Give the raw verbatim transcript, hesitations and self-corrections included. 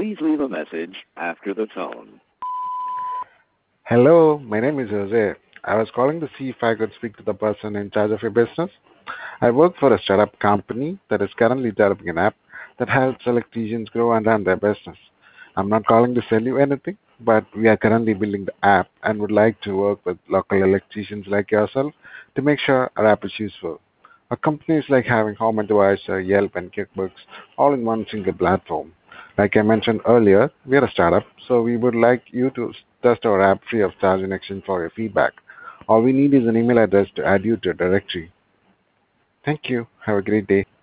Please leave a message after the tone. Hello, my name is Jose. I was calling to see if I could speak to the person in charge of your business. I work for a startup company that is currently developing an app that helps electricians grow and run their business. I'm not calling to sell you anything, but we are currently building the app and would like to work with local electricians like yourself to make sure our app is useful. Our company is like having Home Advisor, Yelp, and QuickBooks all in one single platform. Like I mentioned earlier, we are a startup, so we would like you to test our app free of charge in exchange for your feedback. All we need is an email address to add you to a directory. Thank you. Have a great day.